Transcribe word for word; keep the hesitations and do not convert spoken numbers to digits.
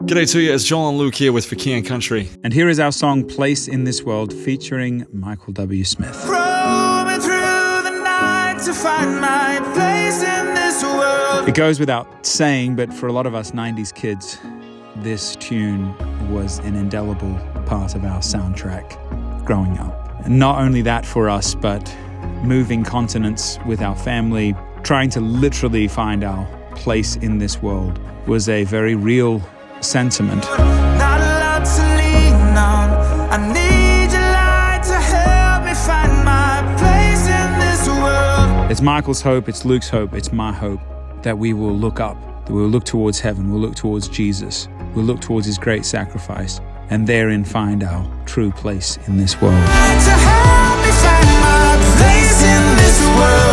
G'day to you, it's Joel and Luke here with For King and Country. And here is our song, Place in This World, featuring Michael W. Smith. Roaming through the night to find my place in this world. It goes without saying, but for a lot of us nineties kids, this tune was an indelible part of our soundtrack growing up. And not only that for us, but moving continents with our family, trying to literally find our place in this world was a very real sentiment. Not allowed to lean on. I need your light to help me find my place in this world. It's Michael's hope, it's Luke's hope, it's my hope that we will look up, that we'll look towards heaven, we'll look towards Jesus, we'll look towards his great sacrifice, and therein find our true place in this world. To help me find my place in this world.